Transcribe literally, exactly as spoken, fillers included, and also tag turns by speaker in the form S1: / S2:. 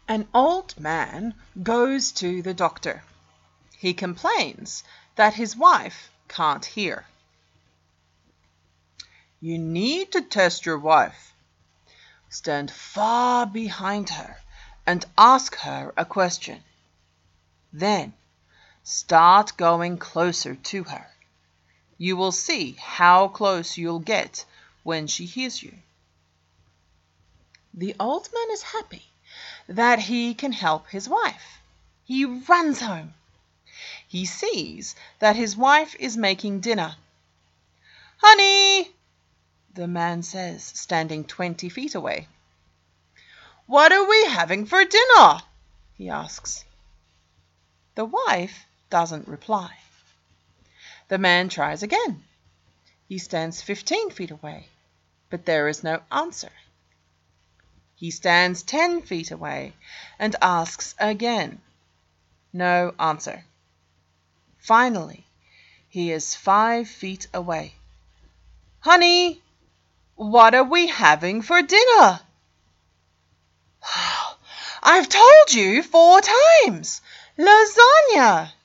S1: An old man goes to the doctor. He complains that his wife can't hear. "You need to test your wife. Stand far behind her and ask her a question. Then start going closer to her. You will see how close you'll get when she hears you." The old man is happy that he can help his wife. He runs home. He sees that his wife is making dinner. "Honey," the man says, standing twenty feet away. "What are we having for dinner?" he asks. The wife doesn't reply. The man tries again. He stands fifteen feet away, but there is no answer. He stands ten feet away and asks again. No answer. Finally, he is five feet away. "Honey, what are we having for dinner?" "I've told you four times. Lasagna,"